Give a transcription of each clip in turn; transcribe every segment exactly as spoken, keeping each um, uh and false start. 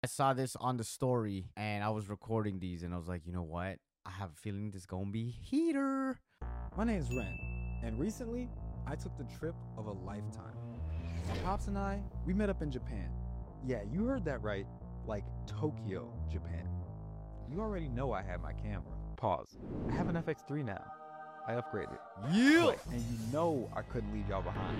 I saw this on the story and I was recording these and I was like, you know what? I have a feeling this gonna be heater. My name's Ren, and recently I took the trip of a lifetime. My pops and I, we met up in Japan. Yeah, you heard that right, like Tokyo, Japan. You already know I have my camera. Pause. I have an F X three now. I upgraded. Yeah. But- and you know I couldn't leave y'all behind.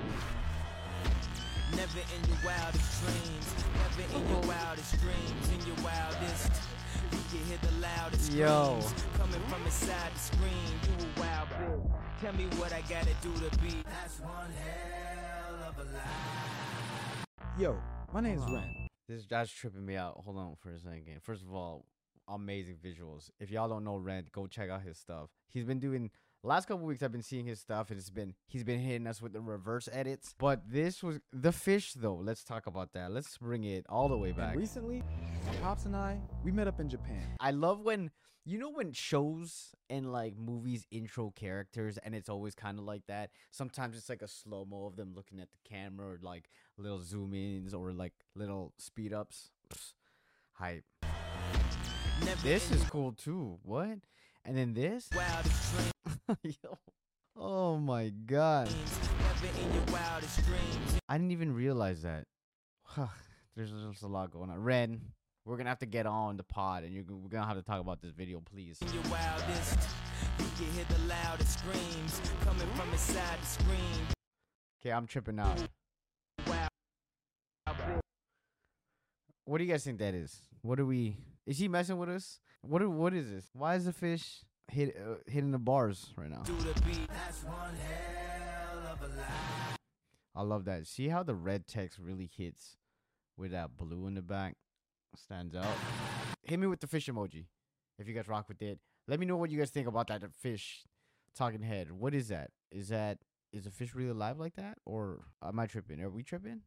Never in your wildest dreams, never in your wildest dreams, in your wildest. You can hear the loudest Yo. screams coming from inside the screen. You a wild bitch. Tell me what I gotta do to be. That's one hell of a lie. Yo, my name's Ren. This that's tripping me out. Hold on for a second. First of all, amazing visuals. If y'all don't know Rent, go check out his stuff. He's been doing last couple weeks I've been seeing his stuff and it's been he's been hitting us with the reverse edits. But this was the fish though. Let's talk about that. Let's bring it all the way back. And recently, my pops and I, we met up in Japan. I love when you know when shows and like movies intro characters and it's always kind of like that. Sometimes it's like a slow mo of them looking at the camera or like little zoom ins or like little speed ups. Psst, hype. Never This in is cool too. What? And then this? your wildest dreams, Yo. Oh my god. never in your wildest dreams. I didn't even realize that. There's just a lot going on. Ren, we're gonna have to get on the pod and you're g- we're gonna have to talk about this video, please. In your wildest, you can hear the loudest screams coming from inside the screen. Okay, I'm tripping out. Wild bitch. What do you guys think that is? What are we? Is he messing with us? What? Are, what is this? Why is the fish hit uh, hitting the bars right now? Do the beat. That's one hell of a lie. I love that. See how the red text really hits with that blue in the back? Stands out. Hit me with the fish emoji if you guys rock with it. Let me know what you guys think about that fish talking head. What is that? Is that is the fish really alive like that, or am I tripping? Are we tripping?